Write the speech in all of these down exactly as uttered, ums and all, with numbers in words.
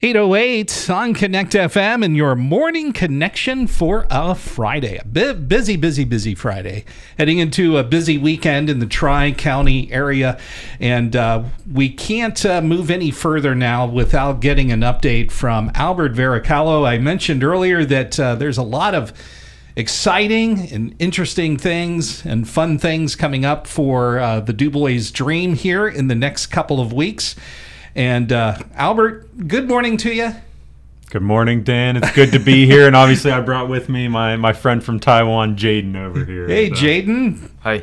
eight oh eight on Connect F M and your morning connection for a Friday. A bit busy, busy, busy Friday. Heading into a busy weekend in the Tri-County area. And uh, we can't uh, move any further now without getting an update from Albert Varacallo. I mentioned earlier that uh, there's a lot of exciting and interesting things and fun things coming up for uh, the DuBois Dream here in the next couple of weeks. And uh, Albert, good morning to you. Good morning, Dan. It's good to be here. And obviously I brought with me my, my friend from Taiwan, Jaden, over here. Hey, so. Jaden. Hi.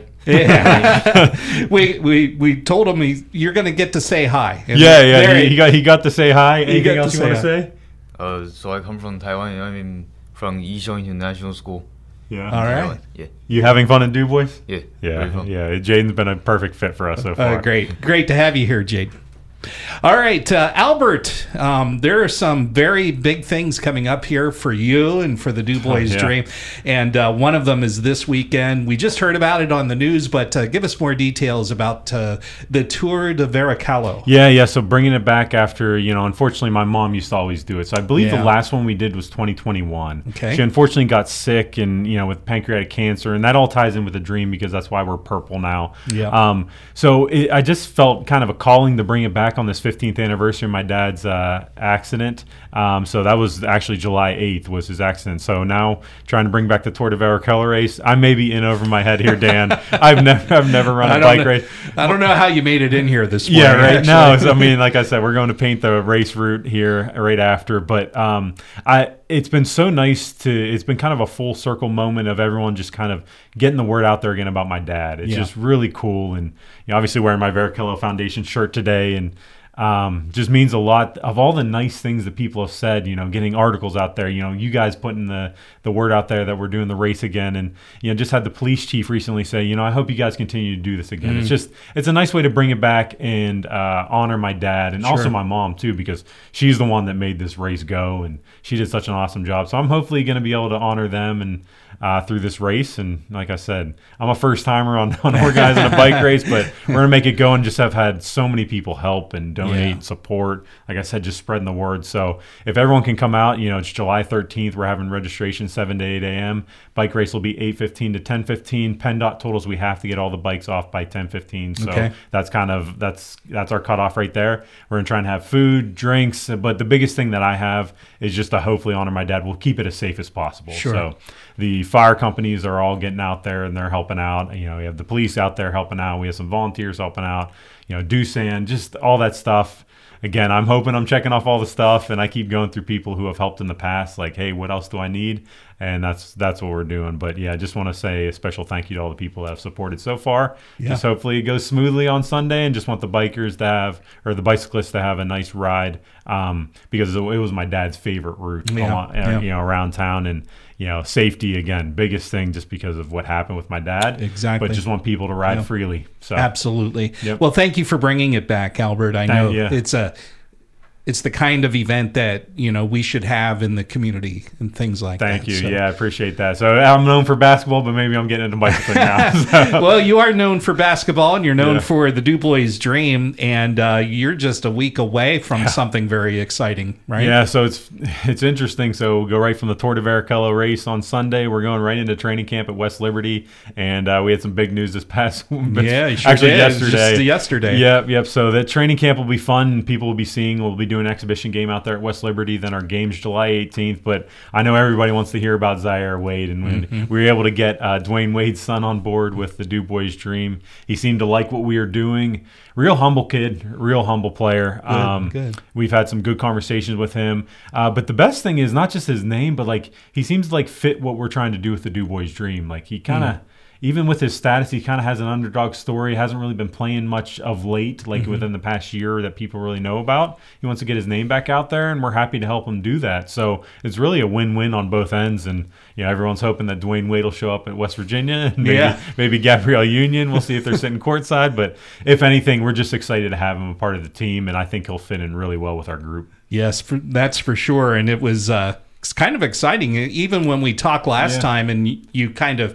Yeah. we, we we told him he, you're going to get to say hi. And yeah, yeah. He, he got he got to say hi. Anything else to you want to say say? Uh, so I come from Taiwan. I mean, from Yixiong International School. Yeah. All right. Taiwan. Yeah. You having fun in DuBois? Yeah. Yeah. Very fun. Yeah. Jaden's been a perfect fit for us so far. Uh, great. Great to have you here, Jaden. All right, uh, Albert, um, there are some very big things coming up here for you and for the DuBois Oh, yeah. Dream. And uh, one of them is this weekend. We just heard about it on the news, but uh, give us more details about uh, the Tour de Varacallo. Yeah, yeah. So bringing it back after, you know, unfortunately, my mom used to always do it. So I believe Yeah. the last one we did was twenty twenty-one. Okay. She unfortunately got sick and, you know, with pancreatic cancer. And that all ties in with the Dream because that's why we're purple now. Yeah. Um, so it, I just felt kind of a calling to bring it back on this fifteenth anniversary of my dad's uh, accident. Um, so that was actually July eighth was his accident. So now trying to bring back the Tour de Varacallo race. I may be in over my head here, Dan. I've never I've never run I a don't bike know, race. I don't know how you made it in here this morning. Yeah, right. actually. No, so, I mean, like I said, we're going to paint the race route here right after. But um, I, it's been so nice to. It's been kind of a full circle moment of everyone just kind of getting the word out there again about my dad. It's Yeah. just really cool, and you know, obviously wearing my Varacallo Foundation shirt today, and um, just means a lot of all the nice things that people have said. You know, getting articles out there. You know, you guys putting the the word out there that we're doing the race again, and you know, just had the police chief recently say, you know, I hope you guys continue to do this again. Mm. It's just it's a nice way to bring it back and uh, honor my dad and Sure. also my mom too, because she's the one that made this race go, and she did such an awesome job. So I'm hopefully going to be able to honor them and uh, through this race. And like I said, I'm a first timer on, on organizing a bike race, but we're gonna make it go and just have had so many people help and donate, Yeah. support. Like I said, just spreading the word. So if everyone can come out, you know, it's July thirteenth. We're having registration seven to eight a.m. Bike race will be eight fifteen to ten fifteen. PennDOT told us we have to get all the bikes off by ten fifteen. So Okay. that's kind of that's that's our cutoff right there. We're gonna try and have food, drinks, but the biggest thing that I have is just to hopefully honor my dad. We'll keep it as safe as possible. Sure. So the fire companies are all getting out there and they're helping out. You know, we have the police out there helping out. We have some volunteers helping out. You know, Doosan, just all that stuff. Again, I'm hoping I'm checking off all the stuff, and I keep going through people who have helped in the past. Like, hey, what else do I need? And that's that's what we're doing. But yeah, I just want to say a special thank you to all the people that have supported so far. Yeah. Just hopefully it goes smoothly on Sunday, and just want the bikers to have, or the bicyclists to have a nice ride, um, because it was my dad's favorite route, Yeah. along- uh, Yeah. you know, around town. And you know, safety again, biggest thing, just because of what happened with my dad. Exactly. But just want people to ride Yeah. freely. So Absolutely. Yep. Well, thank you for bringing it back, Albert. I know Thank- yeah. it's a it's the kind of event that, you know, we should have in the community and things like Thank that. you. So- Yeah, I appreciate that. So I'm known for basketball, but maybe I'm getting into bicycling now. So. Well, you are known for basketball, and you're known Yeah. for the DuBois Dream, and uh, you're just a week away from something very exciting, right? Yeah, so it's it's interesting. So we'll go right from the Tour de Varacallo race on Sunday. We're going right into training camp at West Liberty, and uh, we had some big news this past Yeah, you sure actually did. It was yesterday. just yesterday. Yep, yep. So the training camp will be fun. People will be seeing. We'll be doing an exhibition game out there at West Liberty. Then our game's July eighteenth. But I know everybody wants to hear about Zaire Wade, and when Mm-hmm. we were able to get uh, Dwayne Wade's son on board with the DuBois Dream, he seemed to like what we were doing. Real humble kid, real humble player. Um, good. We've had some good conversations with him. Uh, but the best thing is not just his name, but like he seems to like fit what we're trying to do with the DuBois Dream. Like he kind of, Mm. even with his status, he kind of has an underdog story. Hasn't really been playing much of late, like Mm-hmm. within the past year that people really know about. He wants to get his name back out there, and we're happy to help him do that. So it's really a win-win on both ends. And you know, everyone's hoping that Dwayne Wade will show up at West Virginia, and maybe Yeah. maybe Gabrielle Union. We'll see if they're sitting courtside. But if anything, we're just excited to have him a part of the team, and I think he'll fit in really well with our group. Yes, for, that's for sure. And it was uh, it's kind of exciting. Even when we talked last Yeah. time, and you, you kind of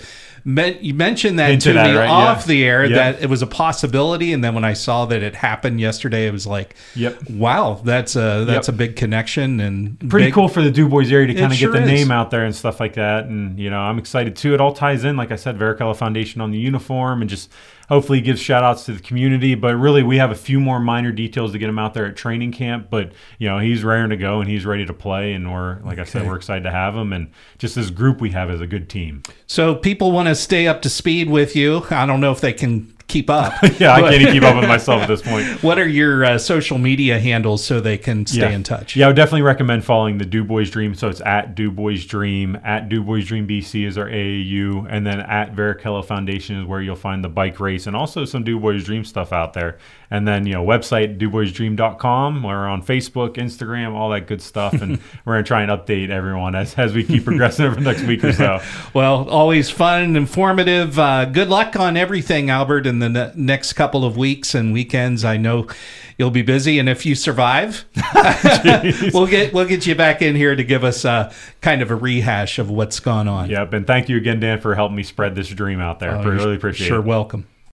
Men- you mentioned that Into to that, me right? off Yeah. the air Yep. that it was a possibility, and then when I saw that it happened yesterday, it was like, Yep. wow, that's a that's Yep. a big connection and Pretty big- cool for the DuBois area to It kind of sure get the is. name out there and stuff like that. And, you know, I'm excited too. It all ties in, like I said, Varicella Foundation on the uniform, and just hopefully gives shout outs to the community. But really, we have a few more minor details to get him out there at training camp. But, you know, he's raring to go and he's ready to play. And we're, like I said, Okay. we're excited to have him. And just this group we have is a good team. So people want to stay up to speed with you. I don't know if they can keep up. Yeah, I but can't even keep up with myself at this point. What are your uh, social media handles so they can stay yeah. in touch? Yeah, I would definitely recommend following the DuBois Dream. So it's at DuBois Dream, at DuBois Dream B C is our A A U, and then at Varicella Foundation is where you'll find the bike race and also some DuBois Dream stuff out there. And then, you know, website du bois dream dot com. We're on Facebook, Instagram, all that good stuff. And we're going to try and update everyone as, as we keep progressing over the next week or so. Well, always fun and informative. Uh, good luck on everything, Albert, in the ne- next couple of weeks and weekends. I know you'll be busy, and if you survive, we'll get we'll get you back in here to give us uh, kind of a rehash of what's gone on. Yep. And thank you again, Dan, for helping me spread this dream out there. Oh, I you're really appreciate sure it. welcome.